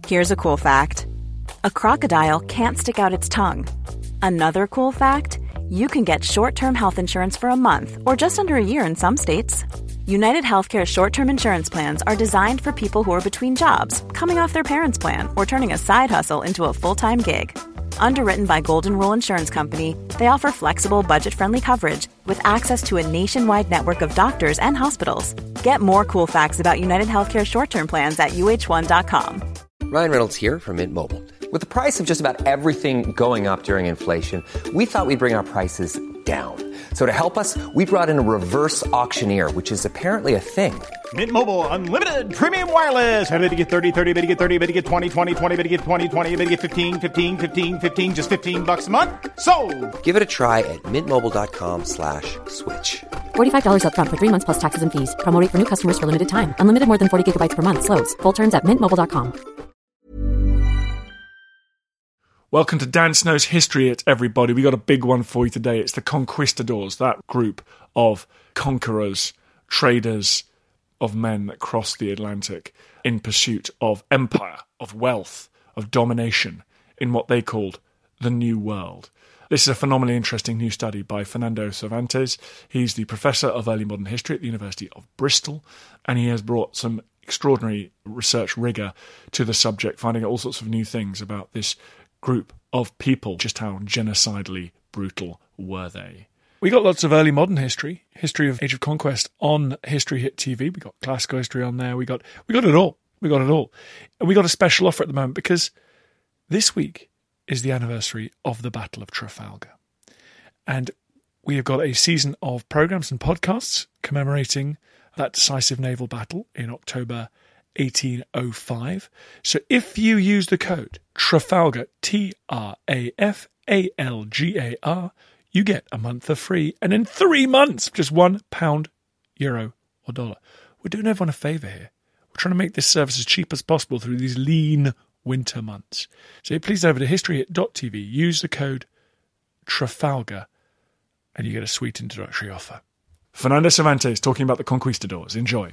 Here's a cool fact. A crocodile can't stick out its tongue. Another cool fact, you can get short-term health insurance for a month or just under a year in some states. United Healthcare short-term insurance plans are designed for people who are between jobs, coming off their parents' plan, or turning a side hustle into a full-time gig. Underwritten by Golden Rule Insurance Company, they offer flexible, budget-friendly coverage with access to a nationwide network of doctors and hospitals. Get more cool facts about United Healthcare short-term plans at uh1.com. Ryan Reynolds here from Mint Mobile. With the price of just about everything going up during inflation, we thought we'd bring our prices down. So to help us, we brought in a reverse auctioneer, which is apparently a thing. Mint Mobile Unlimited Premium Wireless. How to get 30, 30, bit to get 30, bit to get 20, 20, 20, bit to get 20, 20, bit to get 15, 15, 15, 15, just $15 a month? Sold! Give it a try at mintmobile.com/switch. $45 up front for 3 months plus taxes and fees. Promo rate for new customers for limited time. Unlimited more than 40 gigabytes per month. Slows full terms at mintmobile.com. Welcome to Dan Snow's History It, everybody. We got a big one for you today. It's the conquistadors, that group of conquerors, traders, of men that crossed the Atlantic in pursuit of empire, of wealth, of domination in what they called the New World. This is a phenomenally interesting new study by Fernando Cervantes. He's the professor of early modern history at the University of Bristol, and he has brought some extraordinary research rigour to the subject, finding out all sorts of new things about this group of people. Just how genocidally brutal were they? We got lots of early modern history of Age of Conquest on History Hit TV. We got classical history on there. We got it all. And we got a special offer at the moment because this week is the anniversary of the Battle of Trafalgar. And we have got a season of programmes and podcasts commemorating that decisive naval battle in October 1805. So if you use the code Trafalgar, TRAFALGAR, you get a month for free, and in 3 months, just £1, euro, or dollar. We're doing everyone a favour here. We're trying to make this service as cheap as possible through these lean winter months. So please over to historyhit.tv, use the code Trafalgar, and you get a sweet introductory offer. Fernando Cervantes talking about the conquistadors. Enjoy.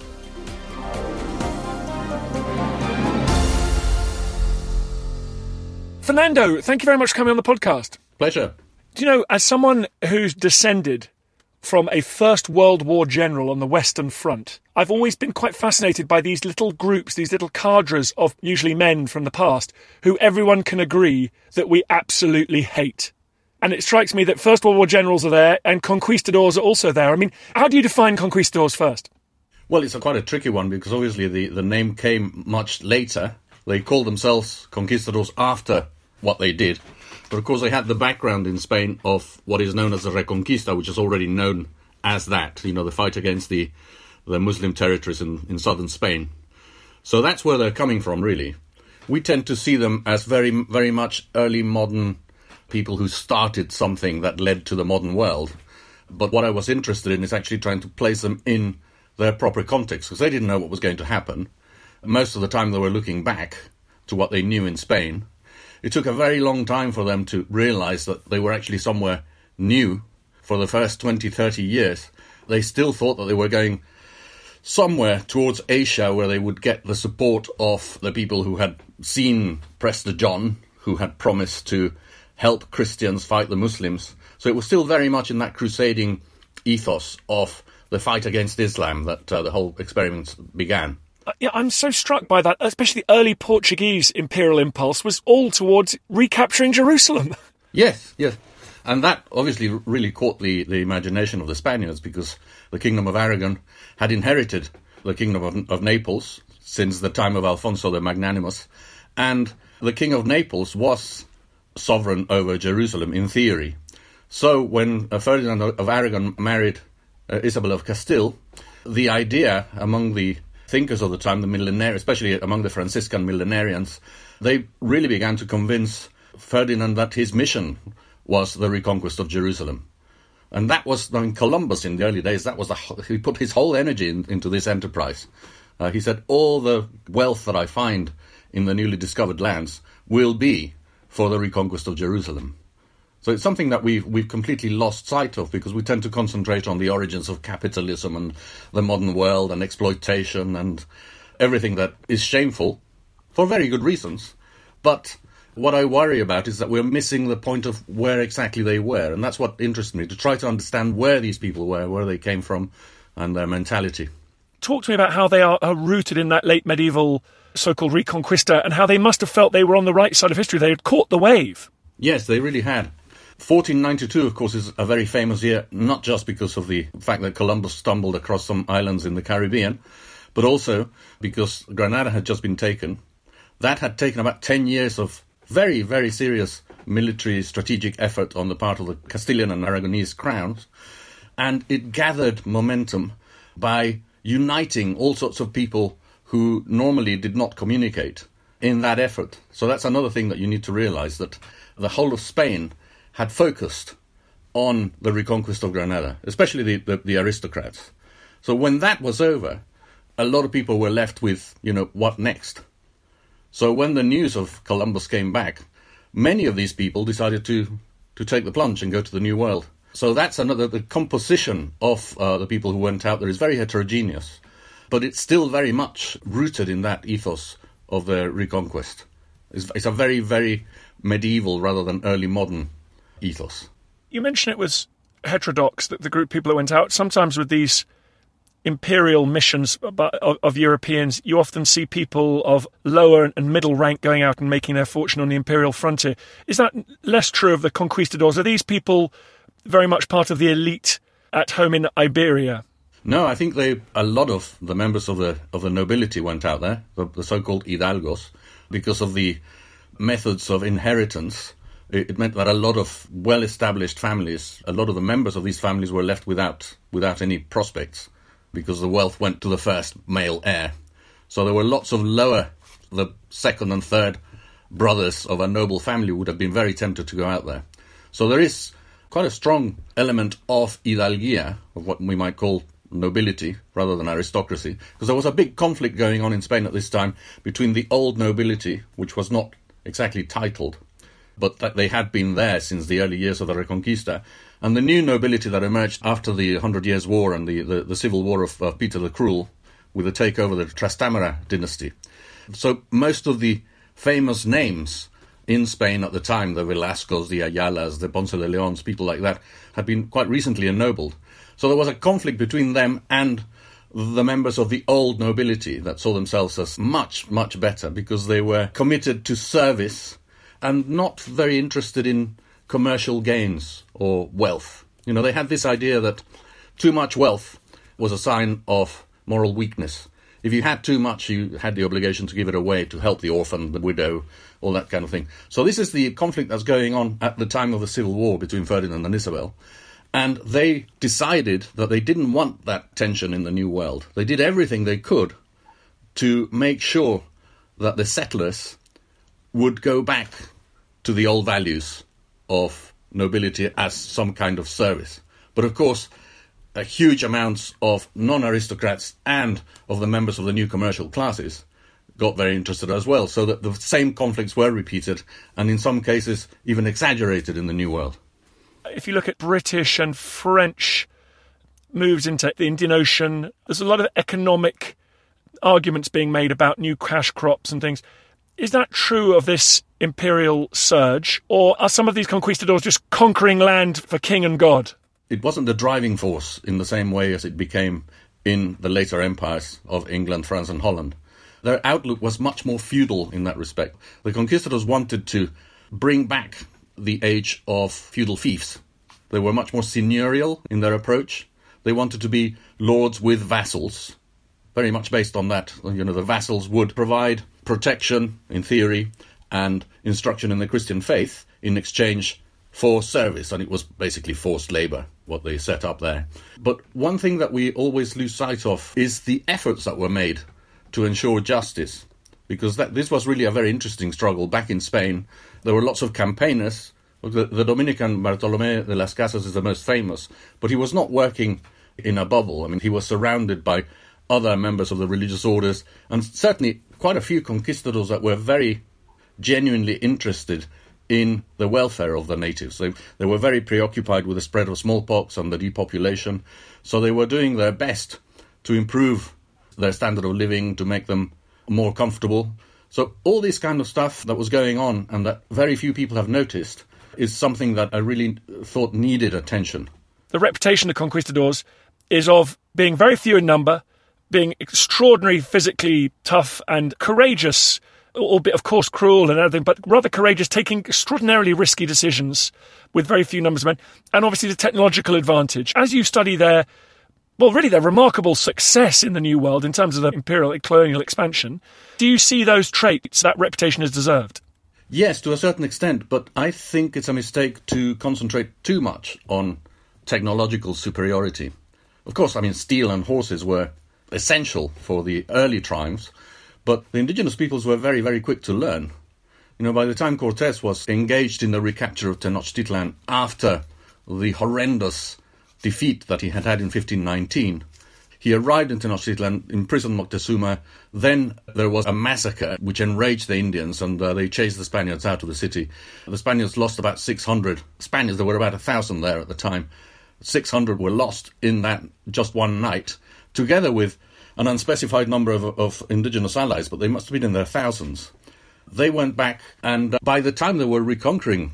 Fernando, thank you very much for coming on the podcast. Pleasure. Do you know, as someone who's descended from a First World War general on the Western Front, I've always been quite fascinated by these little groups, these little cadres of usually men from the past, who everyone can agree that we absolutely hate. And it strikes me that First World War generals are there and conquistadors are also there. I mean, how do you define conquistadors first? Well, it's quite a tricky one because obviously the name came much later. They called themselves conquistadors after what they did. But of course they had the background in Spain of what is known as the Reconquista, which is already known as that, the fight against the Muslim territories in southern Spain. So that's where they're coming from, really. We tend to see them as very, very much early modern people who started something that led to the modern world. But what I was interested in is actually trying to place them in their proper context, because they didn't know what was going to happen. Most of the time they were looking back to what they knew in Spain. It took a very long time for them to realize that they were actually somewhere new. For the first 20, 30 years, they still thought that they were going somewhere towards Asia where they would get the support of the people who had seen Prester John, who had promised to help Christians fight the Muslims. So it was still very much in that crusading ethos of the fight against Islam that the whole experiment began. Yeah, I'm so struck by that, especially the early Portuguese imperial impulse was all towards recapturing Jerusalem. Yes. And that obviously really caught the imagination of the Spaniards because the Kingdom of Aragon had inherited the Kingdom of Naples since the time of Alfonso the Magnanimous. And the King of Naples was sovereign over Jerusalem in theory. So when Ferdinand of Aragon married Isabel of Castile, the idea among the thinkers of the time, the millenarians, especially among the Franciscan millenarians, they really began to convince Ferdinand that his mission was the reconquest of Jerusalem. And that was, Columbus in the early days, he put his whole energy into this enterprise. He said, all the wealth that I find in the newly discovered lands will be for the reconquest of Jerusalem. So it's something that we've completely lost sight of because we tend to concentrate on the origins of capitalism and the modern world and exploitation and everything that is shameful. for very good reasons. But what I worry about is that we're missing the point of where exactly they were, and that's what interests me, to try to understand where these people were, where they came from, and their mentality. Talk to me about how they are rooted in that late medieval so-called Reconquista, and how they must have felt they were on the right side of history. They had caught the wave. Yes, they really had. 1492, of course, is a very famous year, not just because of the fact that Columbus stumbled across some islands in the Caribbean, but also because Granada had just been taken. That had taken about 10 years of very, very serious military strategic effort on the part of the Castilian and Aragonese crowns, and it gathered momentum by uniting all sorts of people who normally did not communicate in that effort. So that's another thing that you need to realize, that the whole of Spain had focused on the reconquest of Granada, especially the aristocrats. So when that was over, a lot of people were left with, what next? So when the news of Columbus came back, many of these people decided to take the plunge and go to the New World. So that's the composition of the people who went out there is very heterogeneous, but it's still very much rooted in that ethos of the reconquest. It's a very, very medieval rather than early modern ethos. You mentioned it was heterodox, that the group of people that went out, sometimes with these imperial missions of Europeans, you often see people of lower and middle rank going out and making their fortune on the imperial frontier. Is that less true of the conquistadors? Are these people very much part of the elite at home in Iberia? No, I think a lot of the members of the nobility went out there, the so-called hidalgos, because of the methods of inheritance. It meant that a lot of well-established families, a lot of the members of these families were left without any prospects, because the wealth went to the first male heir. So there were lots of the second and third brothers of a noble family would have been very tempted to go out there. So there is quite a strong element of hidalguía, of what we might call nobility rather than aristocracy, because there was a big conflict going on in Spain at this time between the old nobility, which was not exactly titled, but that they had been there since the early years of the Reconquista, and the new nobility that emerged after the 100 Years' War and the civil war of Peter the Cruel, with the takeover of the Trastámara dynasty. So most of the famous names in Spain at the time, the Velascos, the Ayalas, the Ponce de Leons, people like that, had been quite recently ennobled. So there was a conflict between them and the members of the old nobility that saw themselves as much, much better, because they were committed to service and not very interested in commercial gains or wealth. They had this idea that too much wealth was a sign of moral weakness. If you had too much, you had the obligation to give it away to help the orphan, the widow, all that kind of thing. So this is the conflict that's going on at the time of the Civil War between Ferdinand and Isabel. And they decided that they didn't want that tension in the New World. They did everything they could to make sure that the settlers would go back to the old values of nobility as some kind of service. But of course, a huge amounts of non-aristocrats and of the members of the new commercial classes got very interested as well, so that the same conflicts were repeated, and in some cases even exaggerated in the New World. If you look at British and French moves into the Indian Ocean, there's a lot of economic arguments being made about new cash crops and things. Is that true of this imperial surge, or are some of these conquistadors just conquering land for king and god? It wasn't the driving force in the same way as it became in the later empires of England, France and Holland. Their outlook was much more feudal in that respect. The conquistadors wanted to bring back the age of feudal fiefs. They were much more seigneurial in their approach. They wanted to be lords with vassals, very much based on that. The vassals would provide protection, in theory, and instruction in the Christian faith in exchange for service, and it was basically forced labour, what they set up there. But one thing that we always lose sight of is the efforts that were made to ensure justice, because this was really a very interesting struggle back in Spain. There were lots of campaigners. The Dominican Bartolomé de las Casas is the most famous, but he was not working in a bubble. I mean, he was surrounded by other members of the religious orders, and certainly quite a few conquistadors that were very genuinely interested in the welfare of the natives. They were very preoccupied with the spread of smallpox and the depopulation, so they were doing their best to improve their standard of living, to make them more comfortable. So all this kind of stuff that was going on and that very few people have noticed is something that I really thought needed attention. The reputation of conquistadors is of being very few in number, being extraordinarily physically tough and courageous, albeit of course cruel and everything, but rather courageous, taking extraordinarily risky decisions with very few numbers of men, and obviously the technological advantage. As you study their remarkable success in the New World in terms of the imperial colonial expansion, do you see those traits, that reputation is deserved? Yes, to a certain extent, but I think it's a mistake to concentrate too much on technological superiority. Of course, steel and horses were essential for the early tribes, but the indigenous peoples were very, very quick to learn. By the time Cortés was engaged in the recapture of Tenochtitlan after the horrendous defeat that he had in 1519, he arrived in Tenochtitlan, imprisoned Moctezuma. Then there was a massacre which enraged the Indians, and they chased the Spaniards out of the city. The Spaniards lost about 600 Spaniards. There were about 1,000 there at the time. 600 were lost in that just one night, together with an unspecified number of indigenous allies, but they must have been in their thousands. They went back, and by the time they were conquering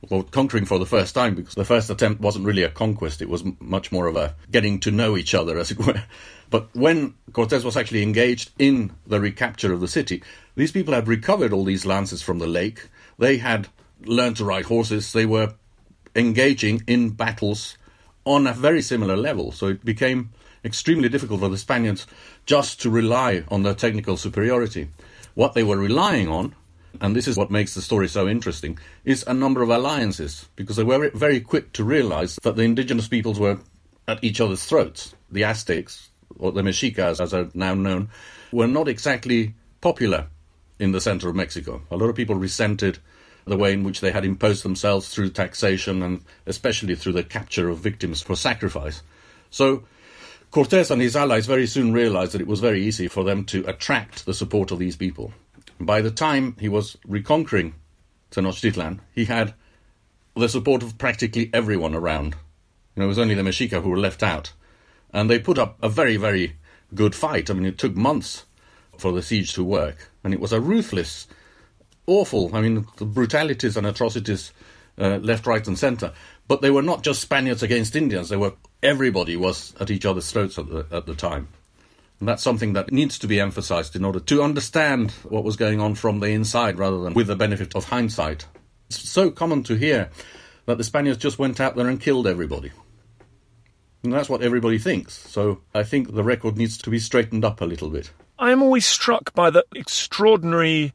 for the first time, because the first attempt wasn't really a conquest, it was much more of a getting to know each other, as it were. But when Cortés was actually engaged in the recapture of the city, these people had recovered all these lances from the lake. They had learned to ride horses. They were engaging in battles on a very similar level. So it became extremely difficult for the Spaniards just to rely on their technical superiority. What they were relying on, and this is what makes the story so interesting, is a number of alliances, because they were very quick to realize that the indigenous peoples were at each other's throats. The Aztecs, or the Mexicas as are now known, were not exactly popular in the center of Mexico. A lot of people resented the way in which they had imposed themselves through taxation and especially through the capture of victims for sacrifice. So Cortés and his allies very soon realized that it was very easy for them to attract the support of these people. By the time he was reconquering Tenochtitlan, he had the support of practically everyone around. It was only the Mexica who were left out. And they put up a very, very good fight. It took months for the siege to work. And it was a ruthless, awful, the brutalities and atrocities left, right and centre. But they were not just Spaniards against Indians. Everybody was at each other's throats at the time. And that's something that needs to be emphasized in order to understand what was going on from the inside rather than with the benefit of hindsight. It's so common to hear that the Spaniards just went out there and killed everybody. And that's what everybody thinks. So I think the record needs to be straightened up a little bit. I am always struck by the extraordinary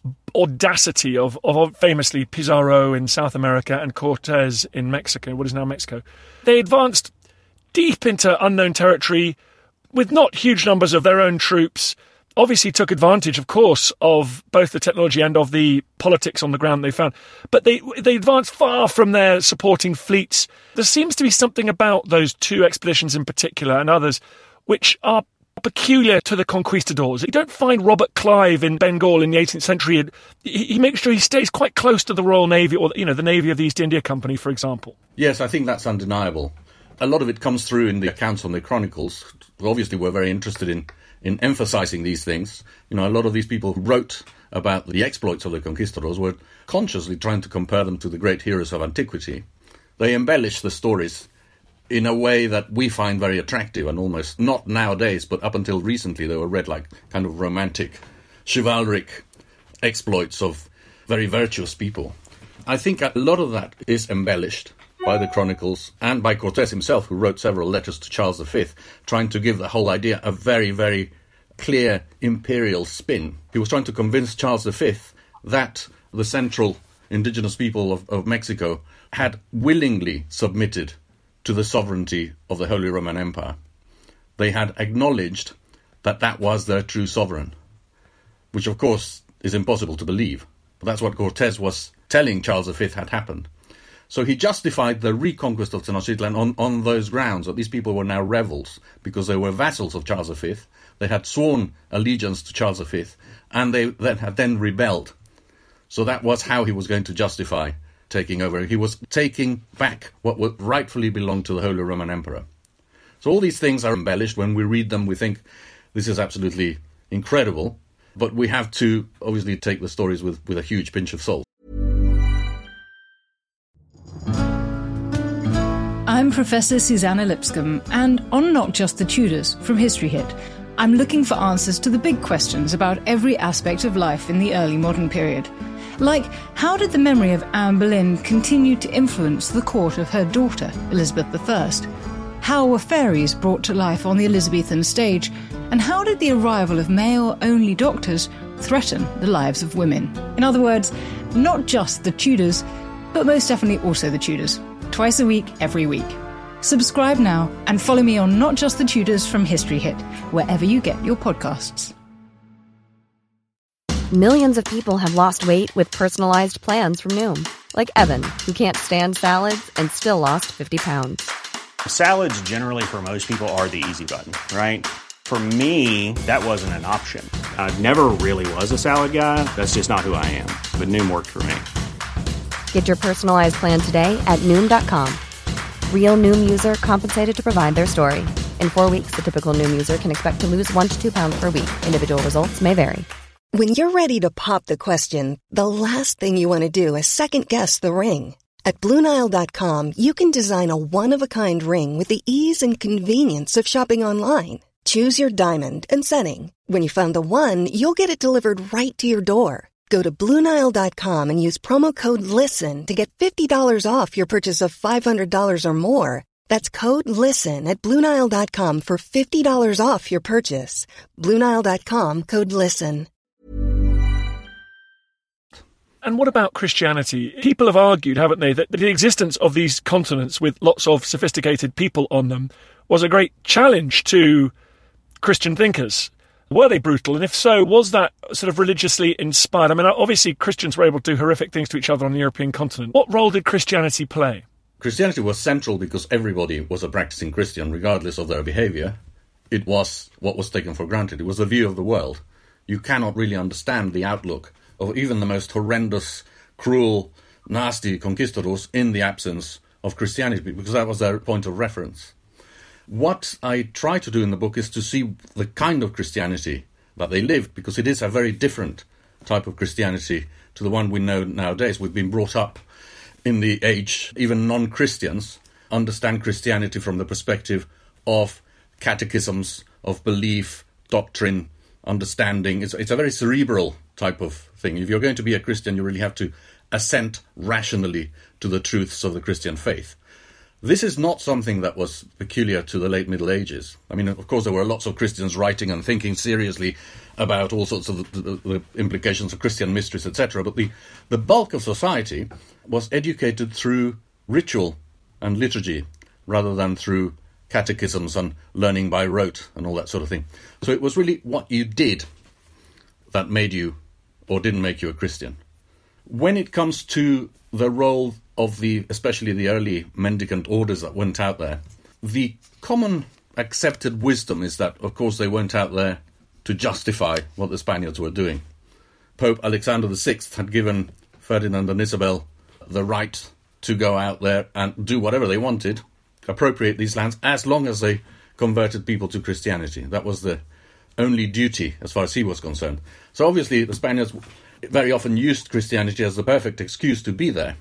audacity of famously Pizarro in South America and Cortés in Mexico, what is now Mexico. They advanced deep into unknown territory with not huge numbers of their own troops, obviously took advantage, of course, of both the technology and of the politics on the ground they found. But they advanced far from their supporting fleets. There seems to be something about those two expeditions in particular and others which are peculiar to the conquistadors. You don't find Robert Clive in Bengal in the 18th century. He makes sure he stays quite close to the Royal Navy or, the Navy of the East India Company, for example. Yes, I think that's undeniable. A lot of it comes through in the accounts on the chronicles. Obviously, we're very interested in emphasizing these things. A lot of these people who wrote about the exploits of the conquistadors were consciously trying to compare them to the great heroes of antiquity. They embellish the stories in a way that we find very attractive and almost, not nowadays, but up until recently, they were read like kind of romantic, chivalric exploits of very virtuous people. I think a lot of that is embellished by the chronicles and by Cortés himself, who wrote several letters to Charles V, trying to give the whole idea a very, very clear imperial spin. He was trying to convince Charles V that the central indigenous people of Mexico had willingly submitted to the sovereignty of the Holy Roman Empire. They had acknowledged that that was their true sovereign, which of course is impossible to believe. But that's what Cortés was telling Charles V had happened. So he justified the reconquest of Tenochtitlan on those grounds, that these people were now rebels, because they were vassals of Charles V. They had sworn allegiance to Charles V, and they had then rebelled. So that was how he was going to justify taking over. He was taking back what would rightfully belong to the Holy Roman Emperor. So all these things are embellished. When we read them, we think this is absolutely incredible. But we have to obviously take the stories with a huge pinch of salt. I'm Professor Susanna Lipscomb, and on Not Just the Tudors from History Hit, I'm looking for answers to the big questions about every aspect of life in the early modern period. Like, how did the memory of Anne Boleyn continue to influence the court of her daughter, Elizabeth I? How were fairies brought to life on the Elizabethan stage? And how did the arrival of male-only doctors threaten the lives of women? In other words, not just the Tudors, but most definitely also the Tudors. Twice a week, every week. Subscribe now and follow me on Not Just the Tudors from History Hit, wherever you get your podcasts. Millions of people have lost weight with personalized plans from Noom. Like Evan, who can't stand salads and still lost 50 pounds. Salads generally for most people are the easy button, right? For me, that wasn't an option. I never really was a salad guy. That's just not who I am. But Noom worked for me. Get your personalized plan today at Noom.com. Real Noom user compensated to provide their story. In 4 weeks, the typical Noom user can expect to lose 1 to 2 pounds per week. Individual results may vary. When you're ready to pop the question, the last thing you want to do is second-guess the ring. At BlueNile.com, you can design a one-of-a-kind ring with the ease and convenience of shopping online. Choose your diamond and setting. When you find the one, you'll get it delivered right to your door. Go to BlueNile.com and use promo code LISTEN to get $50 off your purchase of $500 or more. That's code LISTEN at BlueNile.com for $50 off your purchase. BlueNile.com, code LISTEN. And what about Christianity? People have argued, haven't they, that the existence of these continents with lots of sophisticated people on them was a great challenge to Christian thinkers. Were they brutal? And if so, was that sort of religiously inspired? I mean, obviously Christians were able to do horrific things to each other on the European continent. What role did Christianity play? Christianity was central because everybody was a practicing Christian, regardless of their behavior. It was what was taken for granted. It was the view of the world. You cannot really understand the outlook of even the most horrendous, cruel, nasty conquistadors in the absence of Christianity, because that was their point of reference. What I try to do in the book is to see the kind of Christianity that they lived, because it is a very different type of Christianity to the one we know nowadays. We've been brought up in the age, even non-Christians understand Christianity from the perspective of catechisms, of belief, doctrine, understanding. It's a very cerebral type of thing. If you're going to be a Christian, you really have to assent rationally to the truths of the Christian faith. This is not something that was peculiar to the late Middle Ages. I mean, of course, there were lots of Christians writing and thinking seriously about all sorts of the implications of Christian mysteries, etc. But the bulk of society was educated through ritual and liturgy rather than through catechisms and learning by rote and all that sort of thing. So it was really what you did that made you or didn't make you a Christian. When it comes to the role of especially the early mendicant orders that went out there, the common accepted wisdom is that, of course, they went out there to justify what the Spaniards were doing. Pope Alexander VI had given Ferdinand and Isabel the right to go out there and do whatever they wanted, appropriate these lands, as long as they converted people to Christianity. That was the only duty as far as he was concerned. So obviously the Spaniards very often used Christianity as the perfect excuse to be there.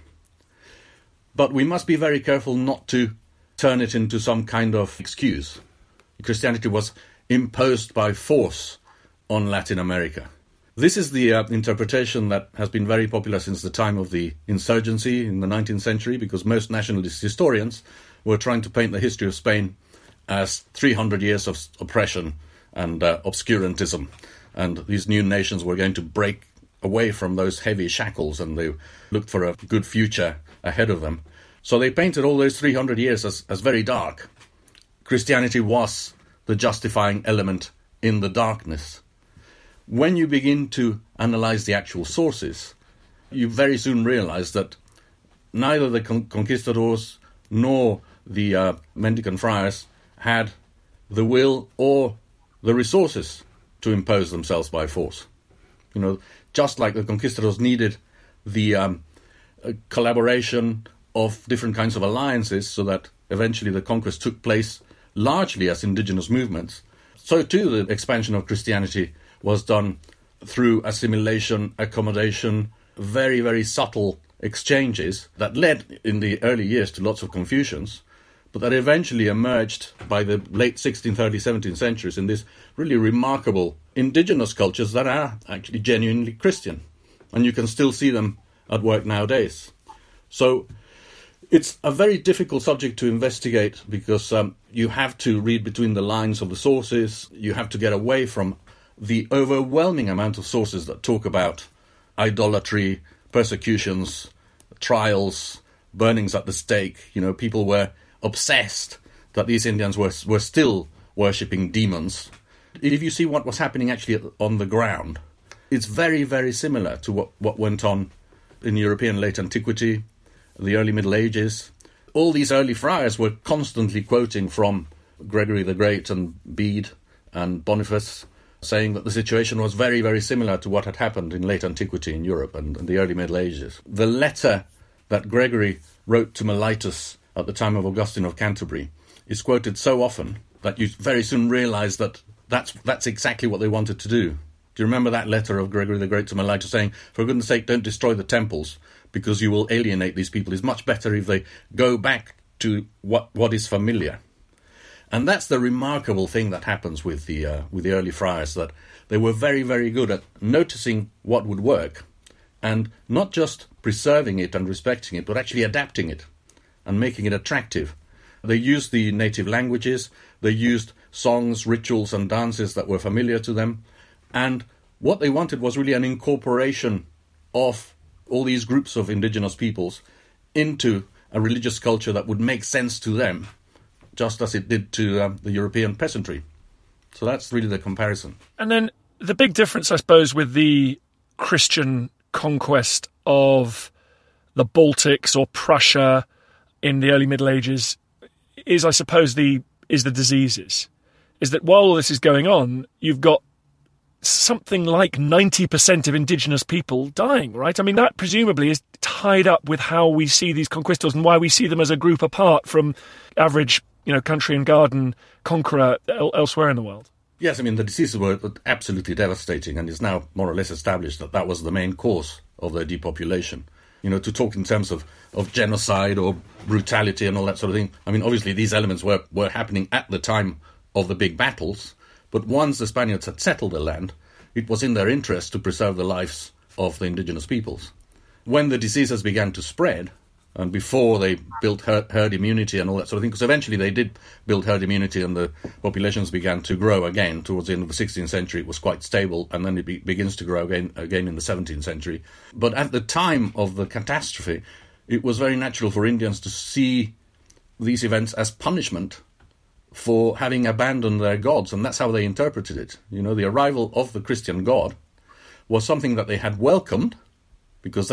But we must be very careful not to turn it into some kind of excuse. Christianity was imposed by force on Latin America. This is the interpretation that has been very popular since the time of the insurgency in the 19th century, because most nationalist historians were trying to paint the history of Spain as 300 years of oppression and obscurantism. And these new nations were going to break away from those heavy shackles, and they looked for a good future ahead of them. So they painted all those 300 years as very dark. Christianity was the justifying element in the darkness. When you begin to analyze the actual sources, you very soon realize that neither the conquistadors nor the mendicant friars had the will or the resources to impose themselves by force. You know, just like the conquistadors needed the collaboration of different kinds of alliances so that eventually the conquest took place largely as indigenous movements, so too the expansion of Christianity was done through assimilation, accommodation, very, very subtle exchanges that led in the early years to lots of confusions, but that eventually emerged by the late 16th, early 17th centuries in this really remarkable indigenous cultures that are actually genuinely Christian. And you can still see them at work nowadays. So it's a very difficult subject to investigate because you have to read between the lines of the sources. You have to get away from the overwhelming amount of sources that talk about idolatry, persecutions, trials, burnings at the stake. You know, people were obsessed that these Indians were still worshipping demons. If you see what was happening actually on the ground, it's very, very similar to what went on in European late antiquity, the early Middle Ages. All these early friars were constantly quoting from Gregory the Great and Bede and Boniface, saying that the situation was very, very similar to what had happened in late antiquity in Europe and the early Middle Ages. The letter that Gregory wrote to Mellitus at the time of Augustine of Canterbury is quoted so often that you very soon realise that that's exactly what they wanted to do. Do you remember that letter of Gregory the Great to Mellitus saying, for goodness sake, don't destroy the temples because you will alienate these people. It's much better if they go back to what is familiar. And that's the remarkable thing that happens with the early friars, that they were very, very good at noticing what would work and not just preserving it and respecting it, but actually adapting it and making it attractive. They used the native languages, they used songs, rituals and dances that were familiar to them, and what they wanted was really an incorporation of all these groups of indigenous peoples into a religious culture that would make sense to them, just as it did to the European peasantry. So that's really the comparison. And then the big difference, I suppose, with the Christian conquest of the Baltics or Prussia in the early Middle Ages is, I suppose, the diseases. Is that while all this is going on, you've got something like 90% of indigenous people dying, right? I mean, that presumably is tied up with how we see these conquistadors and why we see them as a group apart from average, country and garden conqueror elsewhere in the world. Yes, I mean, the diseases were absolutely devastating, and it's now more or less established that was the main cause of their depopulation. To talk in terms of genocide or brutality and all that sort of thing, I mean, obviously these elements were happening at the time of the big battles, but once the Spaniards had settled the land, it was in their interest to preserve the lives of the indigenous peoples. When the diseases began to spread, and before they built herd immunity and all that sort of thing, because eventually they did build herd immunity and the populations began to grow again. Towards the end of the 16th century, it was quite stable, and then it begins to grow again in the 17th century. But at the time of the catastrophe, it was very natural for Indians to see these events as punishment for having abandoned their gods, and that's how they interpreted it. The arrival of the Christian God was something that they had welcomed, because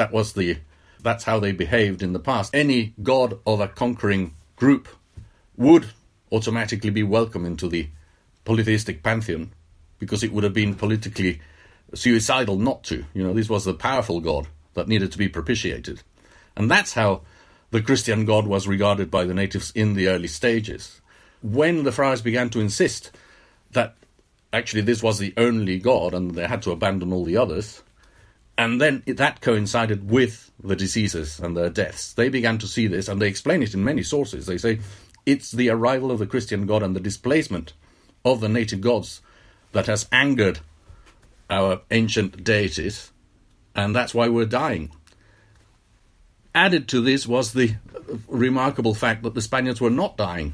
that's how they behaved in the past. Any god of a conquering group would automatically be welcome into the polytheistic pantheon, because it would have been politically suicidal not to. This was the powerful god that needed to be propitiated. And that's how the Christian God was regarded by the natives in the early stages. When the friars began to insist that actually this was the only God and they had to abandon all the others, and then that coincided with the diseases and their deaths, they began to see this, and they explain it in many sources. They say it's the arrival of the Christian God and the displacement of the native gods that has angered our ancient deities, and that's why we're dying. Added to this was the remarkable fact that the Spaniards were not dying.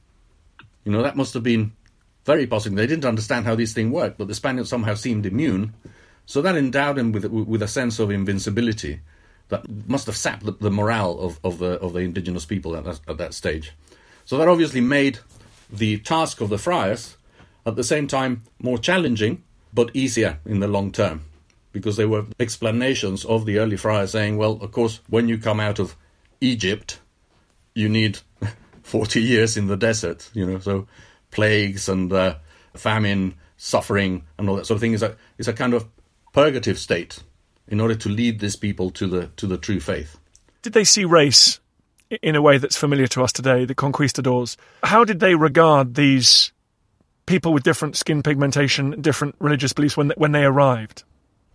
That must have been very possible. They didn't understand how this thing worked, but the Spaniards somehow seemed immune. So that endowed them with a sense of invincibility that must have sapped the morale of the indigenous people at that stage. So that obviously made the task of the friars, at the same time, more challenging, but easier in the long term. Because there were explanations of the early friars saying, well, of course, when you come out of Egypt, you need 40 years in the desert, so plagues and famine, suffering, and all that sort of thing is a kind of purgative state in order to lead these people to the true faith. Did they see race in a way that's familiar to us today, the conquistadors? How did they regard these people with different skin pigmentation, different religious beliefs when they arrived?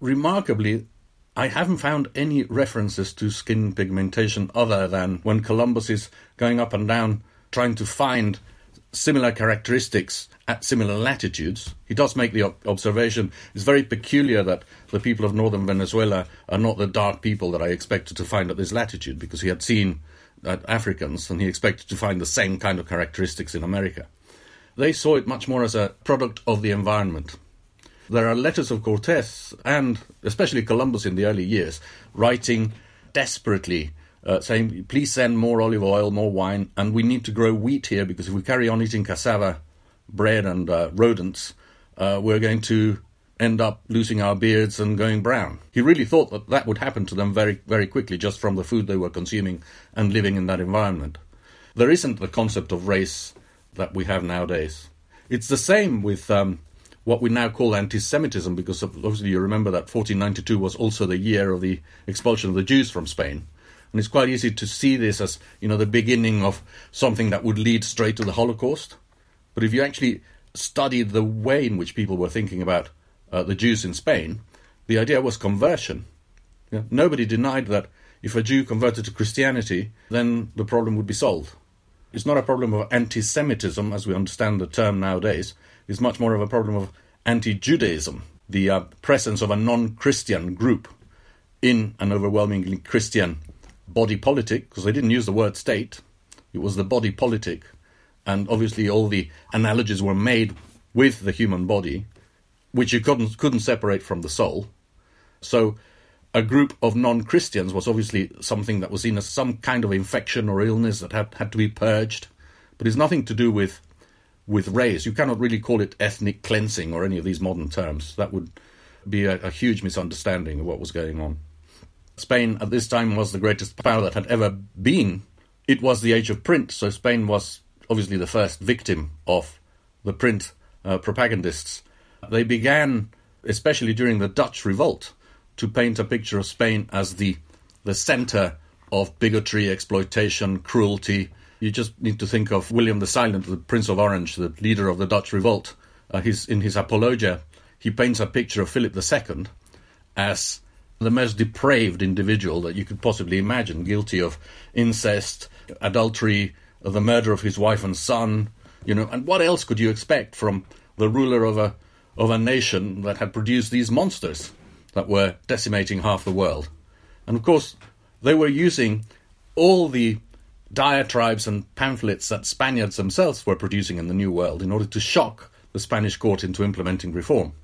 remarkably, I haven't found any references to skin pigmentation other than when Columbus is going up and down trying to find similar characteristics at similar latitudes. He does make the observation, it's very peculiar that the people of northern Venezuela are not the dark people that I expected to find at this latitude, because he had seen Africans and he expected to find the same kind of characteristics in America. They saw it much more as a product of the environment. There are letters of Cortés, and especially Columbus in the early years, writing desperately, saying, please send more olive oil, more wine, and we need to grow wheat here, because if we carry on eating cassava, bread and rodents, we're going to end up losing our beards and going brown. He really thought that that would happen to them very, very quickly, just from the food they were consuming and living in that environment. There isn't the concept of race that we have nowadays. It's the same with what we now call anti-Semitism, because obviously you remember that 1492 was also the year of the expulsion of the Jews from Spain. And it's quite easy to see this as, the beginning of something that would lead straight to the Holocaust. But if you actually studied the way in which people were thinking about the Jews in Spain, the idea was conversion. Nobody denied that if a Jew converted to Christianity, then the problem would be solved. It's not a problem of anti-Semitism, as we understand the term nowadays. It's much more of a problem of anti-Judaism, the presence of a non-Christian group in an overwhelmingly Christian body politic, because they didn't use the word state. It was the body politic. And obviously all the analogies were made with the human body, which you couldn't separate from the soul. So a group of non-Christians was obviously something that was seen as some kind of infection or illness that had to be purged. But it's nothing to do with race. You cannot really call it ethnic cleansing or any of these modern terms. That would be a huge misunderstanding of what was going on. Spain at this time was the greatest power that had ever been. It was the age of print, so Spain was obviously the first victim of the print propagandists. They began, especially during the Dutch Revolt, to paint a picture of Spain as the centre of bigotry, exploitation, cruelty. You just need to think of William the Silent, the Prince of Orange, the leader of the Dutch Revolt. In his Apologia, he paints a picture of Philip II as the most depraved individual that you could possibly imagine, guilty of incest, adultery, the murder of his wife and son, and what else could you expect from the ruler of a nation that had produced these monsters that were decimating half the world? And of course, they were using all the diatribes and pamphlets that Spaniards themselves were producing in the New World in order to shock the Spanish court into implementing reform.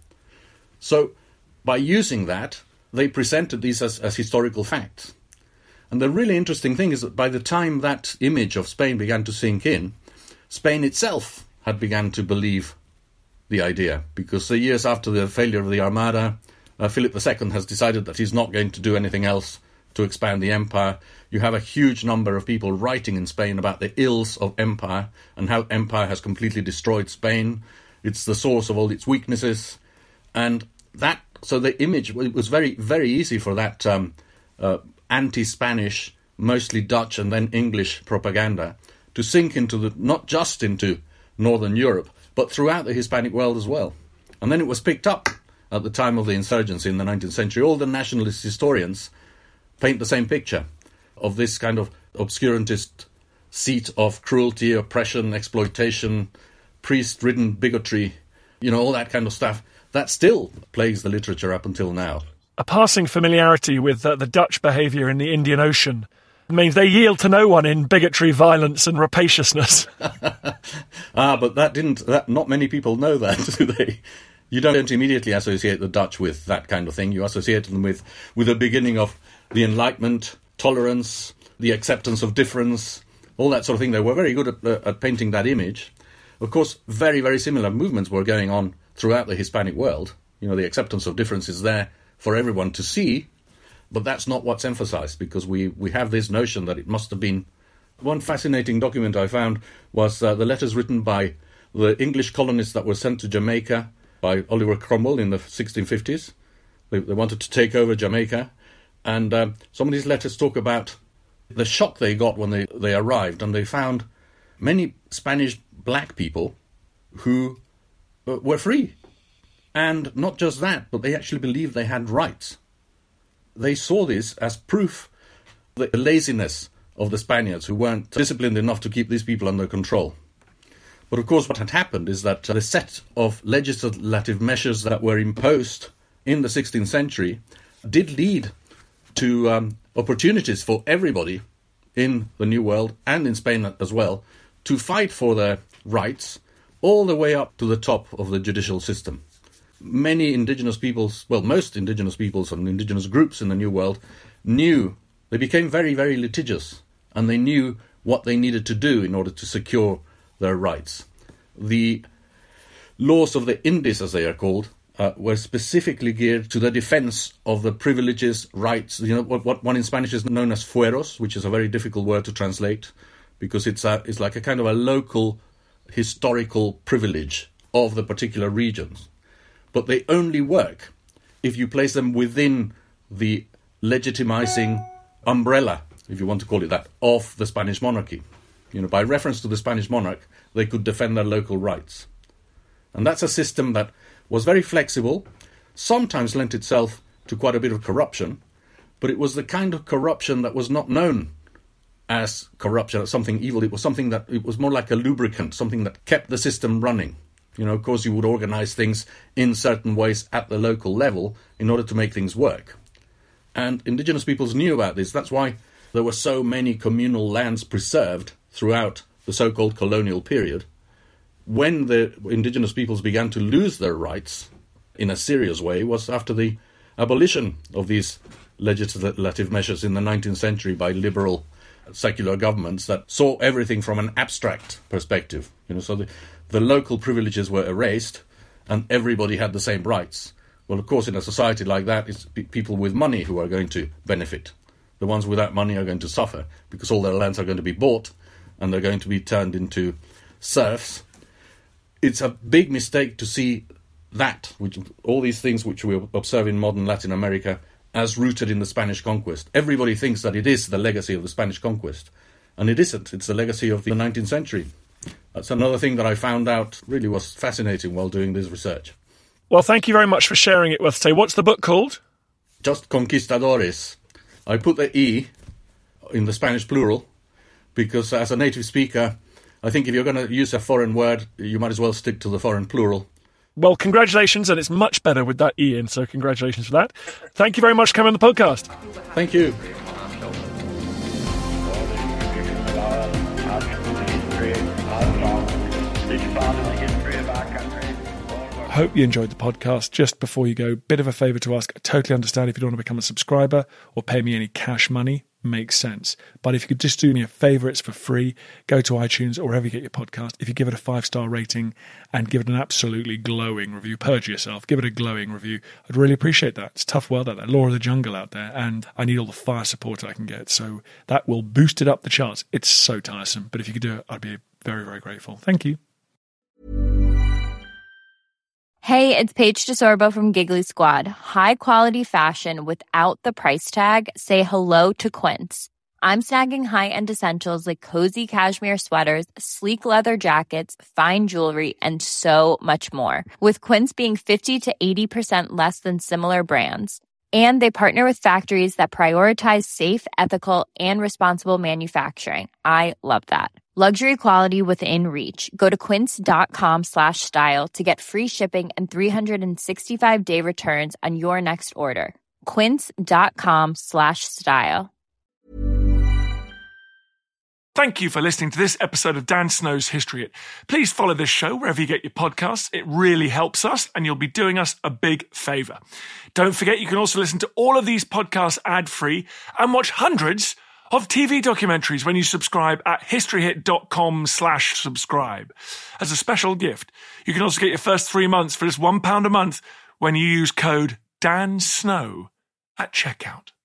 So, by using that, they presented these as historical facts. And the really interesting thing is that by the time that image of Spain began to sink in, Spain itself had begun to believe the idea, because the years after the failure of the Armada, Philip II has decided that he's not going to do anything else to expand the empire. You have a huge number of people writing in Spain about the ills of empire and how empire has completely destroyed Spain. It's the source of all its weaknesses. And so the image, it was very, very easy for that anti-Spanish, mostly Dutch and then English propaganda to sink into not just into Northern Europe, but throughout the Hispanic world as well. And then it was picked up at the time of the insurgency in the 19th century. All the nationalist historians paint the same picture of this kind of obscurantist seat of cruelty, oppression, exploitation, priest-ridden bigotry, all that kind of stuff. That still plagues the literature up until now. A passing familiarity with the Dutch behaviour in the Indian Ocean means they yield to no one in bigotry, violence and rapaciousness. But not many people know that, do they? You don't immediately associate the Dutch with that kind of thing. You associate them with the beginning of the Enlightenment, tolerance, the acceptance of difference, all that sort of thing. They were very good at painting that image. Of course, very, very similar movements were going on throughout the Hispanic world. The acceptance of difference is there for everyone to see, but that's not what's emphasized, because we have this notion that it must have been. One fascinating document I found was the letters written by the English colonists that were sent to Jamaica by Oliver Cromwell in the 1650s. They wanted to take over Jamaica, and some of these letters talk about the shock they got when they arrived, and they found many Spanish black people who were free. And not just that, but they actually believed they had rights. They saw this as proof of the laziness of the Spaniards, who weren't disciplined enough to keep these people under control. But of course what had happened is that the set of legislative measures that were imposed in the 16th century did lead to opportunities for everybody in the New World and in Spain as well to fight for their rights all the way up to the top of the judicial system. Many indigenous peoples, well, most indigenous peoples and indigenous groups in the New World knew, they became very, very litigious, and they knew what they needed to do in order to secure their rights. The laws of the Indies, as they are called, were specifically geared to the defense of the privileges, rights, what one in Spanish is known as fueros, which is a very difficult word to translate, because it's like a kind of a local historical privilege of the particular regions. But they only work if you place them within the legitimizing umbrella, if you want to call it that, of the Spanish monarchy. By reference to the Spanish monarch, they could defend their local rights. And that's a system that was very flexible, sometimes lent itself to quite a bit of corruption, but it was the kind of corruption that was not known as corruption, as something evil. It was something that, it was more like a lubricant, something that kept the system running. Of course, you would organize things in certain ways at the local level in order to make things work. And indigenous peoples knew about this. That's why there were so many communal lands preserved throughout the so-called colonial period. When the indigenous peoples began to lose their rights in a serious way was after the abolition of these legislative measures in the 19th century by liberal secular governments that saw everything from an abstract perspective. So the local privileges were erased and everybody had the same rights. Well, of course, in a society like that, it's people with money who are going to benefit. The ones without money are going to suffer because all their lands are going to be bought and they're going to be turned into serfs. It's a big mistake to see that, all these things which we observe in modern Latin America, as rooted in the Spanish conquest. Everybody thinks that it is the legacy of the Spanish conquest, and it isn't. It's the legacy of the 19th century. That's another thing that I found out really was fascinating while doing this research. Well, thank you very much for sharing it with us today. What's the book called? Just Conquistadores. I put the E in the Spanish plural because as a native speaker, I think if you're going to use a foreign word, you might as well stick to the foreign plural. Well, congratulations, and it's much better with that E in, so congratulations for that. Thank you very much for coming on the podcast. Thank you. Hope you enjoyed the podcast. Just before you go, bit of a favour to ask. I totally understand if you don't want to become a subscriber or pay me any cash money. Makes sense. But if you could just do me a favour, it's for free. Go to iTunes or wherever you get your podcast. If you give it a 5-star rating and give it an absolutely glowing review, perjure yourself, give it a glowing review. I'd really appreciate that. It's a tough world out there, law of the jungle out there, and I need all the fire support I can get. So that will boost it up the charts. It's so tiresome. But if you could do it, I'd be very, very grateful. Thank you. Hey, it's Paige DeSorbo from Giggly Squad. High quality fashion without the price tag. Say hello to Quince. I'm snagging high-end essentials like cozy cashmere sweaters, sleek leather jackets, fine jewelry, and so much more. With Quince being 50 to 80% less than similar brands. And they partner with factories that prioritize safe, ethical, and responsible manufacturing. I love that. Luxury quality within reach. Go to quince.com/style to get free shipping and 365-day returns on your next order. Quince.com/style. Thank you for listening to this episode of Dan Snow's History Hit. Please follow this show wherever you get your podcasts. It really helps us, and you'll be doing us a big favour. Don't forget, you can also listen to all of these podcasts ad-free and watch hundreds of TV documentaries when you subscribe at historyhit.com/subscribe. As a special gift, you can also get your first 3 months for just £1 a month when you use code DANSNOW at checkout.